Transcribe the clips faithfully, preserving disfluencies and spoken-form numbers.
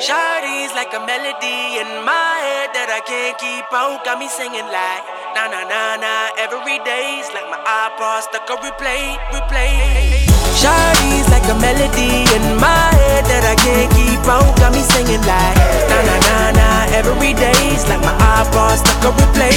Shawty's like a melody in my head that I can't keep out. Got me singing like na na na na. Every day's like my iPod stuck on replay, replay. Shawty's like a melody in my head that I can't keep out. Got me singing like na na na na. Every day's like my iPod stuck on replay,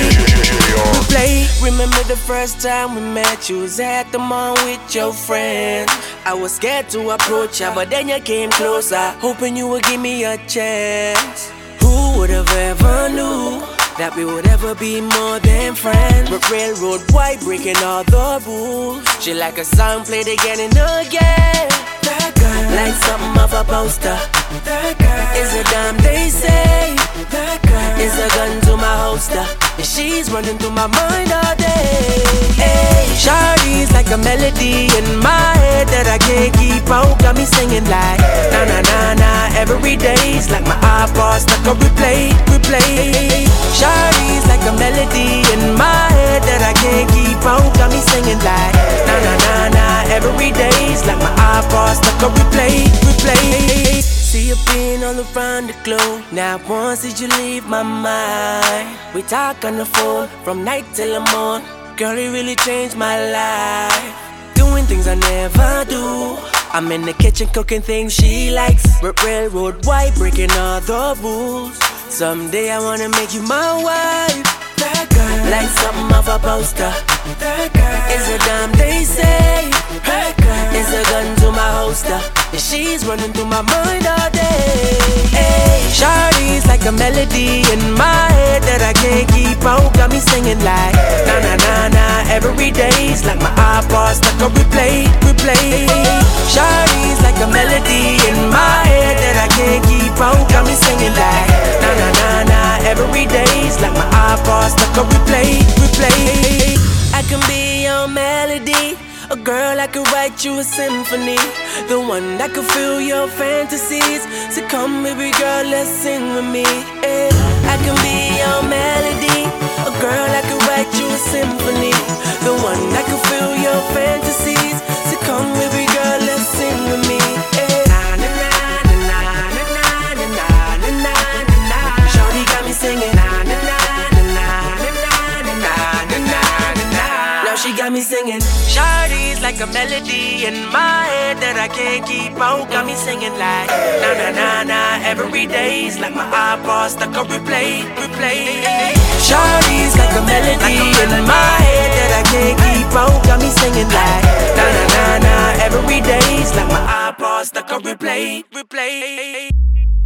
replay. Remember the first time we met? You was at the mall with your friends. I was scared to approach ya, but then you came closer, hoping you would give me a chance. Who would have ever knew that we would ever be more than friends? But railroad white breaking all the rules. She like a song played again and again. That girl, like something off a poster. That girl is a dime, they say. That girl is a gun to my holster, and she's running through my mind all day. Hey, Shawty's like a melody in my head that I can't keep out. Got me singing like na na na na. Every day's like my iPod stuck on replay, replay. Shawty's like a melody in my head that I can't keep out. Got me singing like na na na na. Every day's like my iPod stuck on replay, replay. See you being all around the globe. Now once did you leave my mind? We talk on the phone from night till the morn. Girl, it really changed my life. Doing things I never do. I'm in the kitchen cooking things she likes. Railroad white breaking all the rules. Someday I wanna make you my wife. That girl, like something off a poster. That girl is a dime, they say. That girl is a gun to my holster, and she's running through my mind all day. Hey, Shawty's like a melody in my head that I can't keep out. Got me singing like na na na na. Every day's like my iPod stuck on replay, replay. Shawty's like a melody in my head that I can't keep out. Got me singing like na na na na. Every day's like my iPod stuck on replay, replay. I can be your melody, a girl I could write you a symphony, the one that could fill your fantasies. So come baby girl, let's sing with me. Yeah. I can be your melody, a girl I could write you a symphony, the one that could fill your fantasies. So come baby girl, let's sing with me. Yeah. Na na na na na na na na na na na. Shawty got me singing na na na na na na na na na na. Now she got me singing. Shawty's like a melody in my head that I can't keep out. Got me singing like na na na na. Every day's like my iPod stuck on replay, replay. Shawty's like a melody in my head that I can't keep out. Got me singing like na na na na. Every day's like my iPod stuck on replay, replay.